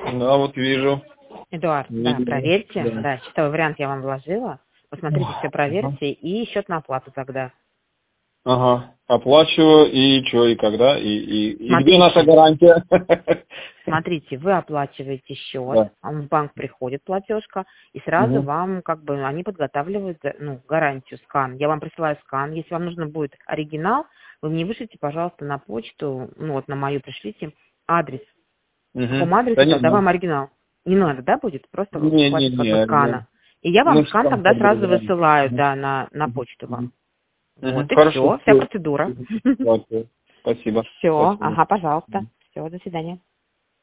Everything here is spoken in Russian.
Да, вот вижу. Эдуард, да, Вижу. проверьте. Да. Да, счетовой вариант я вам вложила. Посмотрите, все Ага. проверьте и счет на оплату тогда. Ага. Оплачиваю, и что, и когда, и где наша Смотрите, гарантия? смотрите, вы оплачиваете счет, Да. в банк приходит платежка, и сразу Угу. вам как бы они подготавливают гарантию, скан. Я вам присылаю скан. Если вам нужно будет оригинал, вы мне вышлите, пожалуйста, на почту, на мою пришлите адрес. По Угу. какому Да адресу не тогда надо. вам оригинал? Не надо, да, будет? Просто хватит Не, одного оригинал. скана. И я вам Ну, скан скан тогда сразу подразумевает. высылаю, Мгм. да, на Мгм. почту вам. Мгм. Мгм. Вот и Хорошо. все, вся процедура. Спасибо. Все, Спасибо. ага, пожалуйста. Все, до свидания.